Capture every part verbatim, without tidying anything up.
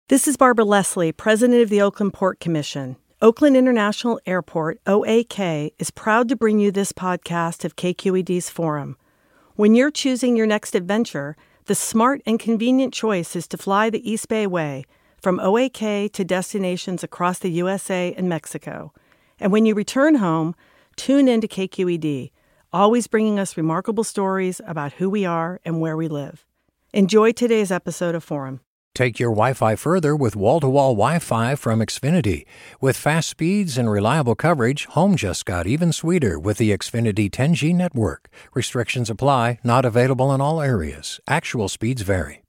This is Barbara Leslie, President of the Oakland Port Commission. Oakland International Airport, O A K, is proud to bring you this podcast of K Q E D's Forum. When you're choosing your next adventure, the smart and convenient choice is to fly the East Bay Way from O A K to destinations across the U S A and Mexico. And when you return home, tune in to K Q E D, always bringing us remarkable stories about who we are and where we live. Enjoy today's episode of Forum. Take your Wi-Fi further with wall-to-wall Wi-Fi from Xfinity. With fast speeds and reliable coverage, home just got even sweeter with the Xfinity ten G network. Restrictions apply, not available in all areas. Actual speeds vary.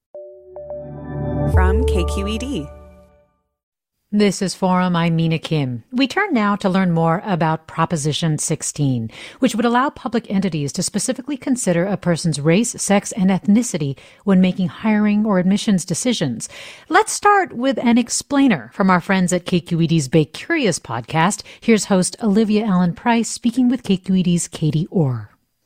From K Q E D. This is Forum. I'm Mina Kim. We turn now to learn more about Proposition sixteen, which would allow public entities to specifically consider a person's race, sex, and ethnicity when making hiring or admissions decisions. Let's start with an explainer from our friends at K Q E D's Bay Curious podcast. Here's host Olivia Allen Price speaking with K Q E D's Katie Orr.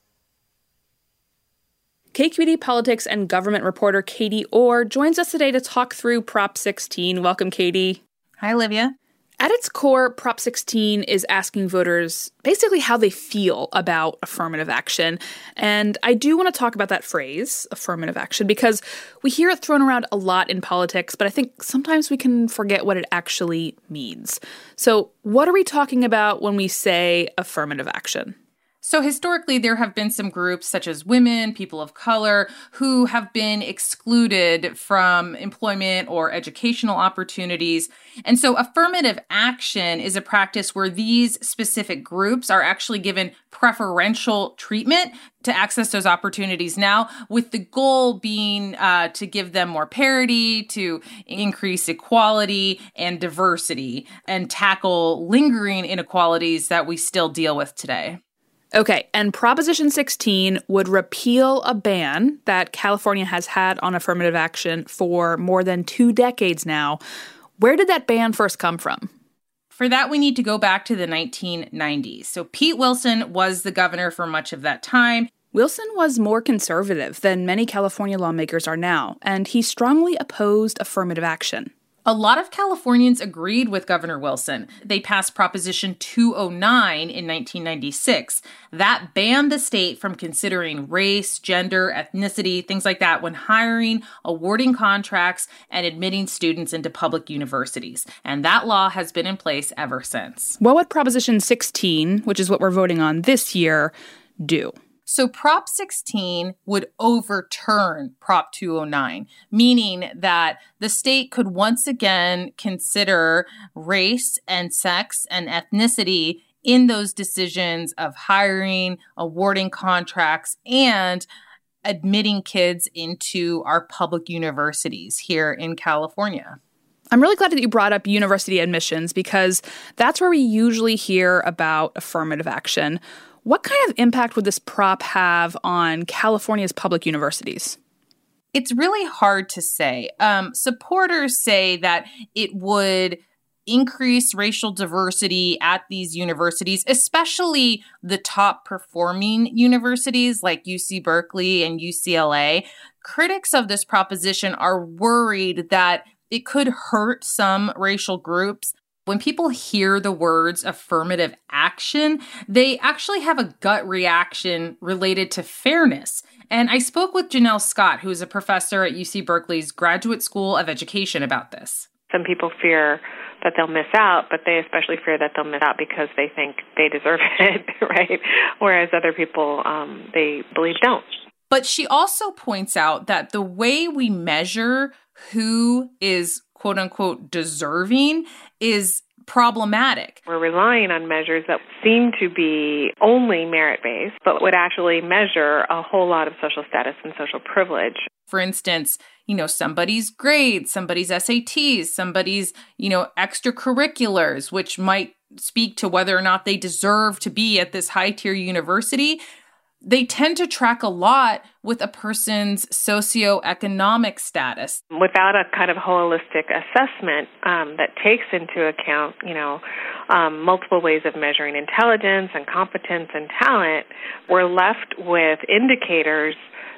K Q E D politics and government reporter Katie Orr joins us today to talk through Prop sixteen. Welcome, Katie. Hi, Olivia. At its core, Prop sixteen is asking voters basically how they feel about affirmative action. And I do want to talk about that phrase, affirmative action, because we hear it thrown around a lot in politics, but I think sometimes we can forget what it actually means. So what are we talking about when we say affirmative action? So historically, there have been some groups such as women, people of color, who have been excluded from employment or educational opportunities. And so affirmative action is a practice where these specific groups are actually given preferential treatment to access those opportunities now, with the goal being uh, to give them more parity, to increase equality and diversity, and tackle lingering inequalities that we still deal with today. Okay, and Proposition sixteen would repeal a ban that California has had on affirmative action for more than two decades now. Where did that ban first come from? For that, we need to go back to the nineteen nineties. So Pete Wilson was the governor for much of that time. Wilson was more conservative than many California lawmakers are now, and he strongly opposed affirmative action. A lot of Californians agreed with Governor Wilson. They passed Proposition two oh nine in nineteen ninety-six. That banned the state from considering race, gender, ethnicity, things like that when hiring, awarding contracts, and admitting students into public universities. And that law has been in place ever since. What would Proposition sixteen, which is what we're voting on this year, do? So Prop sixteen would overturn Prop two oh nine, meaning that the state could once again consider race and sex and ethnicity in those decisions of hiring, awarding contracts, and admitting kids into our public universities here in California. I'm really glad that you brought up university admissions because that's where we usually hear about affirmative action. What kind of impact would this prop have on California's public universities? It's really hard to say. Um, supporters say that it would increase racial diversity at these universities, especially the top performing universities like U C Berkeley and U C L A. Critics of this proposition are worried that it could hurt some racial groups. When people hear the words affirmative action, they actually have a gut reaction related to fairness. And I spoke with Janelle Scott, who is a professor at U C Berkeley's Graduate School of Education, about this. Some people fear that they'll miss out, but they especially fear that they'll miss out because they think they deserve it, right? Whereas other people, um, they believe don't. But she also points out that the way we measure who is quote unquote deserving is problematic. We're relying on measures that seem to be only merit-based, but would actually measure a whole lot of social status and social privilege. For instance, you know, somebody's grades, somebody's S A Ts, somebody's, you know, extracurriculars, which might speak to whether or not they deserve to be at this high-tier university. They tend to track a lot with a person's socioeconomic status. Without a kind of holistic assessment um, that takes into account, you know, um, multiple ways of measuring intelligence and competence and talent, we're left with indicators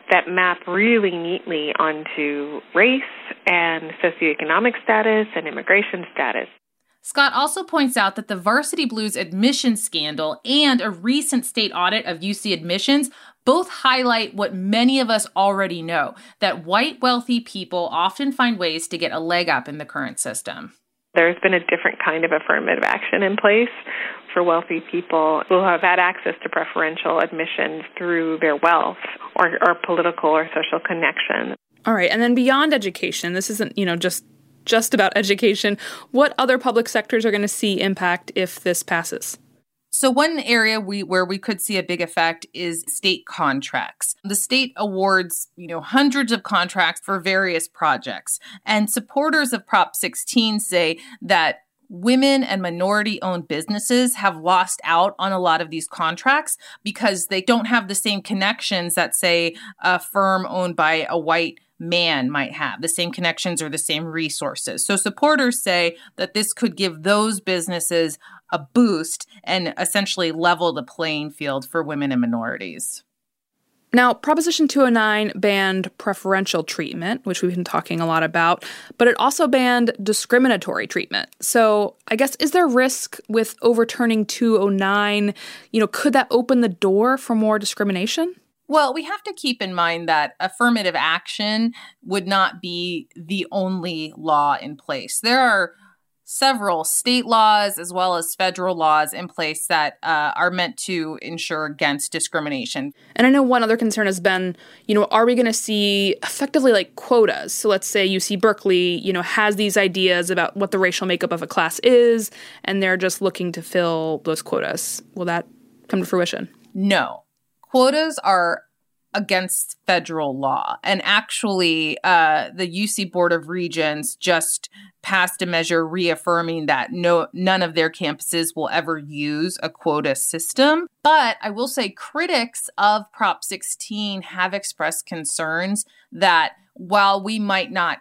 that map really neatly onto race and socioeconomic status and immigration status. Scott also points out that the Varsity Blues admissions scandal and a recent state audit of U C admissions both highlight what many of us already know, that white wealthy people often find ways to get a leg up in the current system. There's been a different kind of affirmative action in place for wealthy people who have had access to preferential admissions through their wealth or, or political or social connection. All right, and then beyond education, this isn't, you know, just just about education. What other public sectors are going to see impact if this passes? So one area we where we could see a big effect is state contracts. The state awards, you know, hundreds of contracts for various projects. And supporters of Prop sixteen say that women and minority-owned businesses have lost out on a lot of these contracts because they don't have the same connections that, say, a firm owned by a white man might have, the same connections or the same resources. So supporters say that this could give those businesses a boost and essentially level the playing field for women and minorities. Now, Proposition two oh nine banned preferential treatment, which we've been talking a lot about, but it also banned discriminatory treatment. So I guess, is there risk with overturning two oh nine? You know, could that open the door for more discrimination? Well, we have to keep in mind that affirmative action would not be the only law in place. There are several state laws as well as federal laws in place that uh, are meant to ensure against discrimination. And I know one other concern has been, you know, are we going to see effectively like quotas? So let's say U C Berkeley, you know, has these ideas about what the racial makeup of a class is, and they're just looking to fill those quotas. Will that come to fruition? No. Quotas are against federal law. And actually, uh, the U C Board of Regents just passed a measure reaffirming that no none of their campuses will ever use a quota system. But I will say critics of Prop sixteen have expressed concerns that while we might not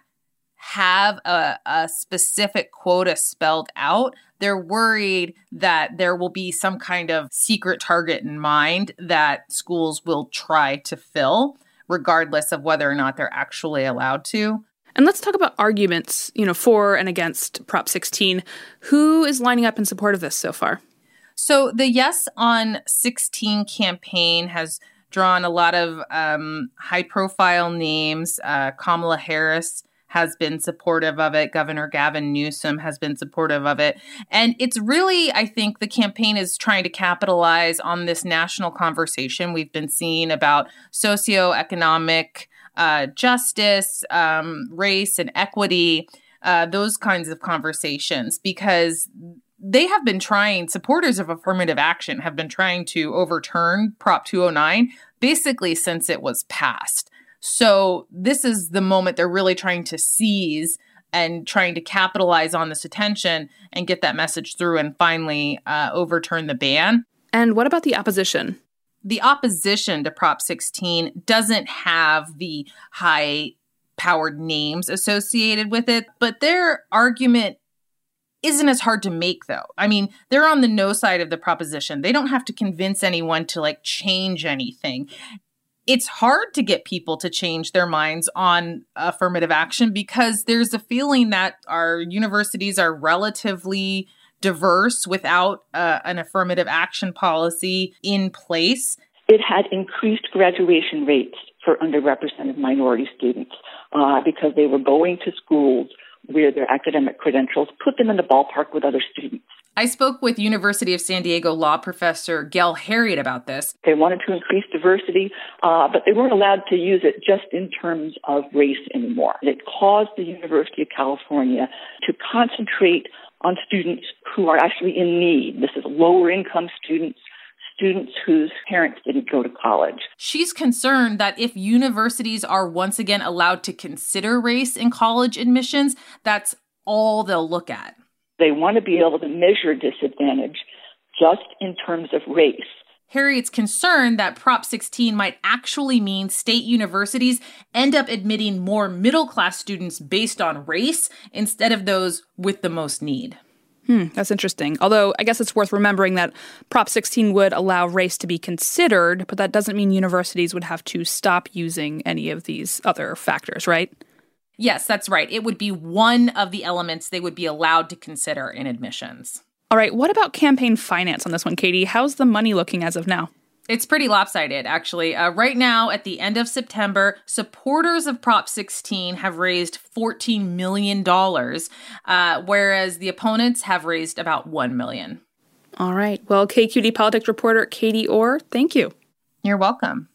have a, a specific quota spelled out, they're worried that there will be some kind of secret target in mind that schools will try to fill, regardless of whether or not they're actually allowed to. And let's talk about arguments, you know, for and against Prop sixteen. Who is lining up in support of this so far? So the Yes on sixteen campaign has drawn a lot of um, high-profile names. Uh, Kamala Harris has been supportive of it. Governor Gavin Newsom has been supportive of it. And it's really, I think, the campaign is trying to capitalize on this national conversation we've been seeing about socioeconomic uh, justice, um, race and equity, uh, those kinds of conversations, because they have been trying, supporters of affirmative action have been trying to overturn Prop two oh nine basically since it was passed. So this is the moment they're really trying to seize and trying to capitalize on this attention and get that message through and finally uh, overturn the ban. And what about the opposition? The opposition to Prop sixteen doesn't have the high-powered names associated with it, but their argument isn't as hard to make, though. I mean, they're on the no side of the proposition. They don't have to convince anyone to, like, change anything. It's hard to get people to change their minds on affirmative action because there's a feeling that our universities are relatively diverse without uh, an affirmative action policy in place. It had increased graduation rates for underrepresented minority students uh, because they were going to schools where their academic credentials put them in the ballpark with other students. I spoke with University of San Diego law professor Gail Harriet about this. They wanted to increase diversity, uh, but they weren't allowed to use it just in terms of race anymore. It caused the University of California to concentrate on students who are actually in need. This is lower income students, students whose parents didn't go to college. She's concerned that if universities are once again allowed to consider race in college admissions, that's all they'll look at. They want to be able to measure disadvantage just in terms of race. Harriet's concerned that Prop sixteen might actually mean state universities end up admitting more middle-class students based on race instead of those with the most need. Hmm, that's interesting. Although I guess it's worth remembering that Prop sixteen would allow race to be considered, but that doesn't mean universities would have to stop using any of these other factors, right? Yes, that's right. It would be one of the elements they would be allowed to consider in admissions. All right, what about campaign finance on this one, Katie? How's the money looking as of now? It's pretty lopsided, actually. Uh, right now, at the end of September, supporters of Prop sixteen have raised fourteen million dollars, uh, whereas the opponents have raised about one million dollars. All right. Well, K Q E D politics reporter Katie Orr, thank you. You're welcome.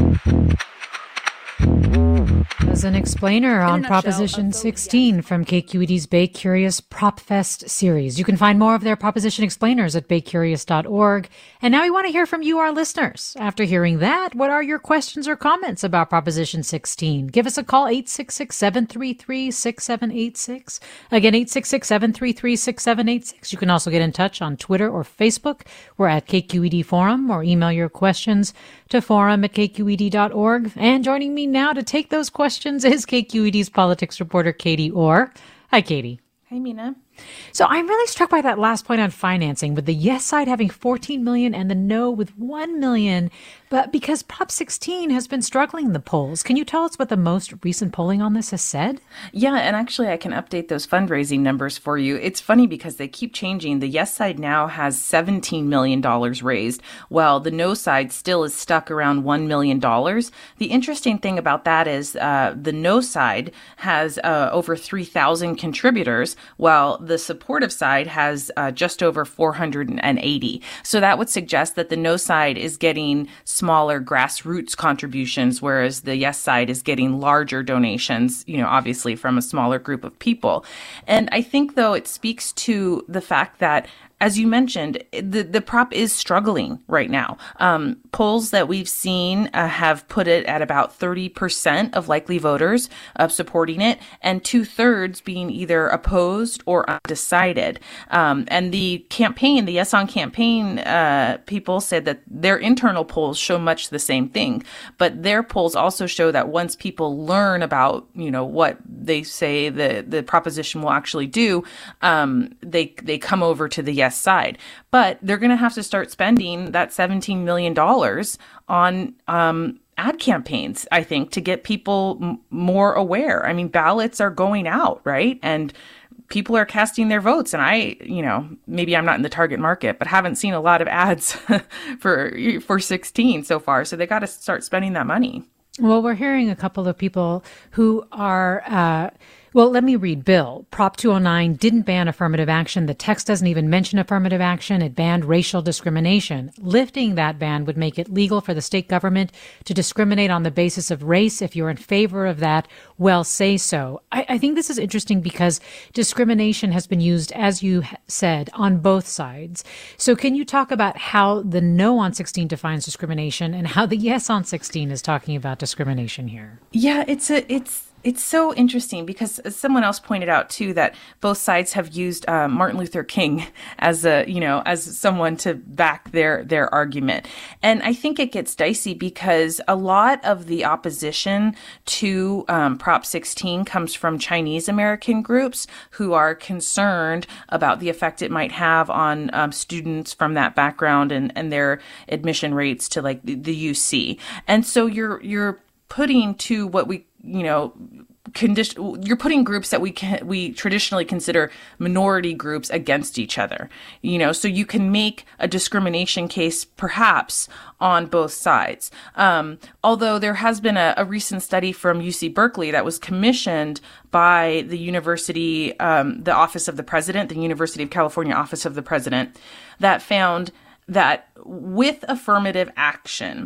As an explainer on nutshell, Proposition a vote sixteen yes. from K Q E D's Bay Curious Prop Fest series. You can find more of their Proposition explainers at bay curious dot org. And now we want to hear from you, our listeners. After hearing that, what are your questions or comments about Proposition sixteen? Give us a call, eight six six, seven three three, six seven eight six. Again, eight six six, seven three three, six seven eight six. You can also get in touch on Twitter or Facebook. We're at K Q E D Forum, or email your questions to forum at k q e d dot org. And joining me now to take those questions is K Q E D's politics reporter Katie Orr. Hi, Katie. Hey, Mina. So I'm really struck by that last point on financing, with the yes side having fourteen million dollars and the no with one million dollars. But because Prop sixteen has been struggling in the polls, can you tell us what the most recent polling on this has said? Yeah, and actually I can update those fundraising numbers for you. It's funny because they keep changing. The yes side now has seventeen million dollars raised, while the no side still is stuck around one million dollars. The interesting thing about that is uh, the no side has uh, over three thousand contributors, while the supportive side has uh, just over four hundred eighty. So that would suggest that the no side is getting smaller grassroots contributions, whereas the yes side is getting larger donations, you know, obviously from a smaller group of people. And I think, though, it speaks to the fact that, as you mentioned, the, the prop is struggling right now. Um, polls that we've seen uh, have put it at about thirty percent of likely voters uh, supporting it, and two-thirds being either opposed or undecided. Um, and the campaign, the Yes On campaign uh, people said that their internal polls show much the same thing. But their polls also show that once people learn about, you know, what they say the, the proposition will actually do, um, they they come over to the yes side. But they're going to have to start spending that seventeen million dollars on um, ad campaigns, I think, to get people m- more aware. I mean, ballots are going out, right? And people are casting their votes. And I, you know, maybe I'm not in the target market, but haven't seen a lot of ads for for sixteen so far. So they got to start spending that money. Well, we're hearing a couple of people who are, uh, well, let me read. Bill, Prop two oh nine didn't ban affirmative action. The text doesn't even mention affirmative action. It banned racial discrimination. Lifting that ban would make it legal for the state government to discriminate on the basis of race. If you're in favor of that, well, say so. I, I think this is interesting because discrimination has been used, as you said, on both sides. So can you talk about how the no on sixteen defines discrimination and how the yes on sixteen is talking about discrimination here? Yeah, it's a, it's, It's so interesting because someone else pointed out, too, that both sides have used uh, Martin Luther King as a, you know, as someone to back their their argument. And I think it gets dicey because a lot of the opposition to um, Prop sixteen comes from Chinese American groups who are concerned about the effect it might have on um, students from that background and, and their admission rates to like the, the U C. And so you're you're putting to what we you know, condition, you're putting groups that we can, we traditionally consider minority groups against each other, you know, so you can make a discrimination case perhaps on both sides. Um, although there has been a, a recent study from U C Berkeley that was commissioned by the university, um, the Office of the President, the University of California Office of the President, that found that with affirmative action,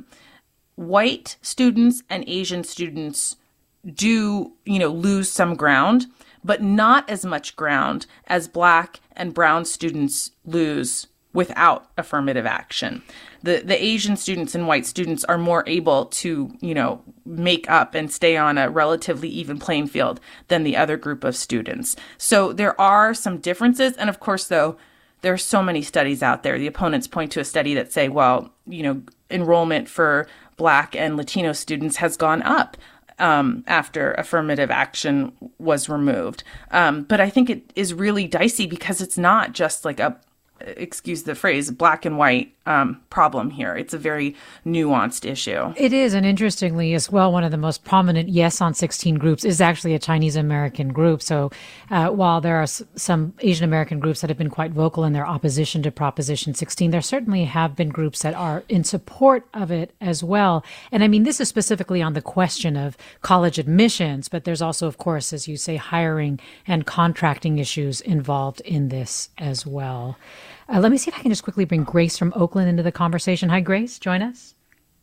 white students and Asian students do, you know, lose some ground, but not as much ground as Black and brown students lose without affirmative action. The the Asian students and white students are more able to, you know, make up and stay on a relatively even playing field than the other group of students. So there are some differences. And of course, though, there are so many studies out there. The opponents point to a study that say, well, you know, enrollment for Black and Latino students has gone up um, after affirmative action was removed. Um, but I think it is really dicey because it's not just like a, excuse the phrase, black and white um, problem here. It's a very nuanced issue. It is. And interestingly as well, one of the most prominent Yes on sixteen groups is actually a Chinese American group. So uh, while there are s- some Asian American groups that have been quite vocal in their opposition to Proposition sixteen, there certainly have been groups that are in support of it as well. And I mean, this is specifically on the question of college admissions, but there's also, of course, as you say, hiring and contracting issues involved in this as well. Uh, let me see if I can just quickly bring Grace from Oakland into the conversation. Hi, Grace. Join us.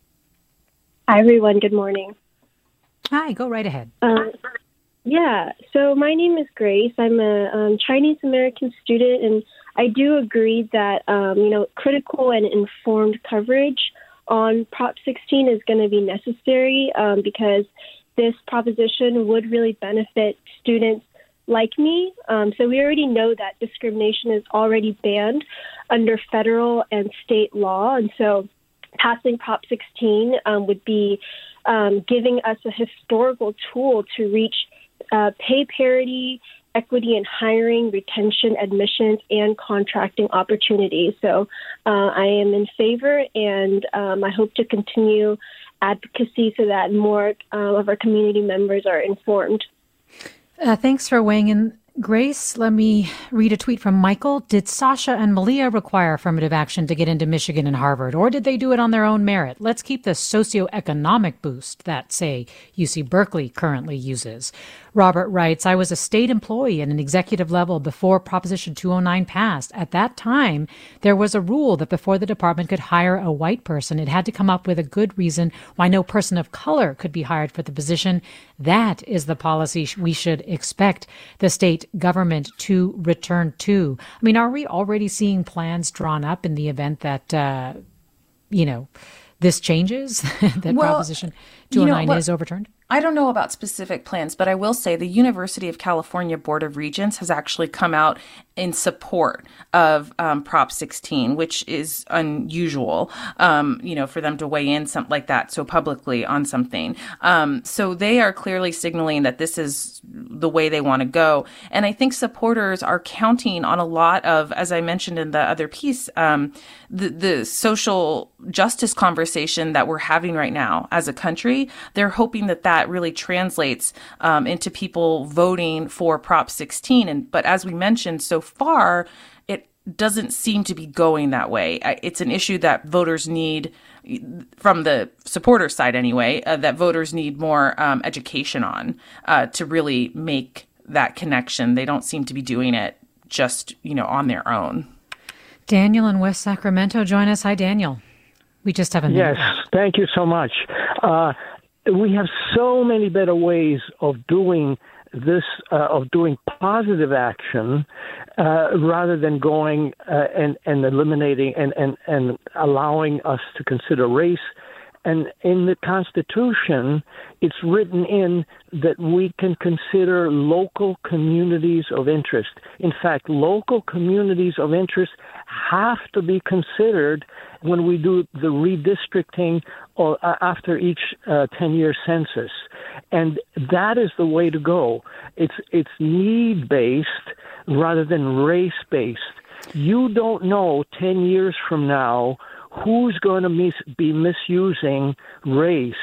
Hi, everyone. Good morning. Hi. Go right ahead. Uh, yeah. So my name is Grace. I'm a um, Chinese-American student, and I do agree that, um, you know, critical and informed coverage on Prop sixteen is going to be necessary um, because this proposition would really benefit students like me. Um, so we already know that discrimination is already banned under federal and state law. And so passing Prop sixteen um, would be um, giving us a historical tool to reach uh, pay parity, equity in hiring, retention, admissions, and contracting opportunities. So uh, I am in favor, and um, I hope to continue advocacy so that more uh, of our community members are informed. Uh, thanks for weighing in, Grace. Let me read a tweet from Michael. Did Sasha and Malia require affirmative action to get into Michigan and Harvard, or did they do it on their own merit? Let's keep the socioeconomic boost that, say, U C Berkeley currently uses. Robert writes, I was a state employee at an executive level before Proposition two oh nine passed. At that time, there was a rule that before the department could hire a white person, it had to come up with a good reason why no person of color could be hired for the position. That is the policy we should expect the state government to return to. I mean, are we already seeing plans drawn up in the event that, uh, you know, this changes, that well, Proposition two oh nine you know, is overturned? I don't know about specific plans, but I will say the University of California Board of Regents has actually come out in support of um, Prop sixteen, which is unusual, um, you know, for them to weigh in something like that so publicly on something. Um, so they are clearly signaling that this is the way they want to go. And I think supporters are counting on a lot of, as I mentioned in the other piece, um, the, the social justice conversation that we're having right now as a country. They're hoping that that really translates um, into people voting for Prop sixteen. And but as we mentioned, so far, it doesn't seem to be going that way. It's an issue that voters need, from the supporter side anyway, uh, that voters need more um, education on uh, to really make that connection. They don't seem to be doing it just, you know, on their own. Daniel in West Sacramento, join us. Hi, Daniel. We just have a minute. Yes, thank you so much. Uh, we have so many better ways of doing this, uh, of doing positive action, uh, rather than going uh, and, and eliminating and, and, and allowing us to consider race. And in the Constitution, it's written in that we can consider local communities of interest. In fact, local communities of interest have to be considered when we do the redistricting or uh, after each uh, ten-year census. And that is the way to go. It's it's need-based rather than race-based. You don't know ten years from now who's going to mis- be misusing race.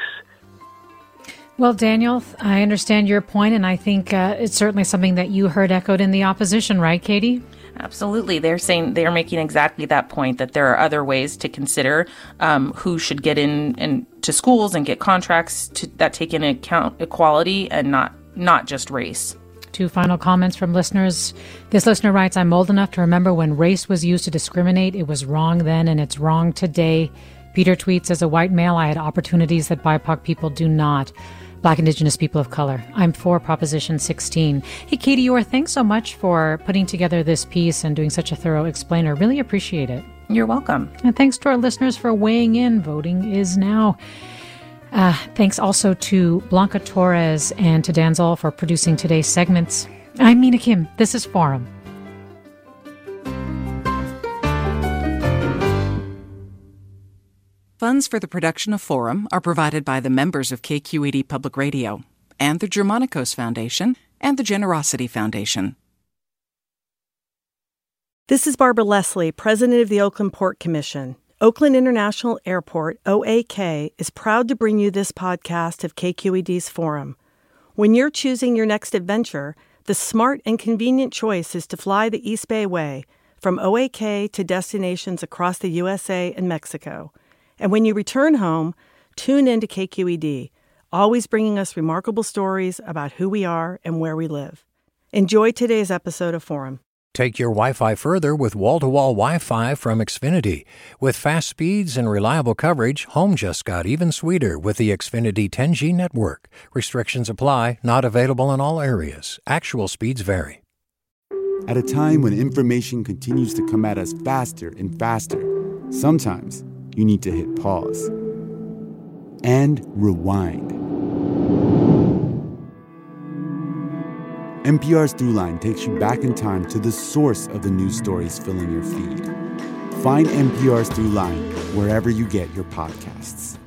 Well, Daniel, I understand your point, and I think uh, it's certainly something that you heard echoed in the opposition, right, Katie? Absolutely. They're saying they're making exactly that point, that there are other ways to consider um, who should get in, in to schools and get contracts to, that take into account equality and not not just race. Two final comments from listeners. This listener writes, I'm old enough to remember when race was used to discriminate. It was wrong then and it's wrong today. Peter tweets, as a white male, I had opportunities that B I P O C people do not. Black, Indigenous people of color. I'm for Proposition sixteen. Hey, Katie Orr, thanks so much for putting together this piece and doing such a thorough explainer. Really appreciate it. You're welcome. And thanks to our listeners for weighing in. Voting is now. Uh, thanks also to Blanca Torres and to Dan Zoll for producing today's segments. I'm Mina Kim. This is Forum. Funds for the production of Forum are provided by the members of K Q E D Public Radio. and the Germanicos Foundation, and the Generosity Foundation. This is Barbara Leslie, President of the Oakland Port Commission. Oakland International Airport, O A K, is proud to bring you this podcast of K Q E D's Forum. When you're choosing your next adventure, the smart and convenient choice is to fly the East Bay Way, from O A K to destinations across the U S A and Mexico. And when you return home, tune in to K Q E D, always bringing us remarkable stories about who we are and where we live. Enjoy today's episode of Forum. Take your Wi-Fi further with wall-to-wall Wi-Fi from Xfinity. With fast speeds and reliable coverage, home just got even sweeter with the Xfinity ten G network. Restrictions apply, not available in all areas. Actual speeds vary. At a time when information continues to come at us faster and faster, sometimes you need to hit pause and rewind. N P R's Throughline takes you back in time to the source of the news stories filling your feed. Find N P R's Throughline wherever you get your podcasts.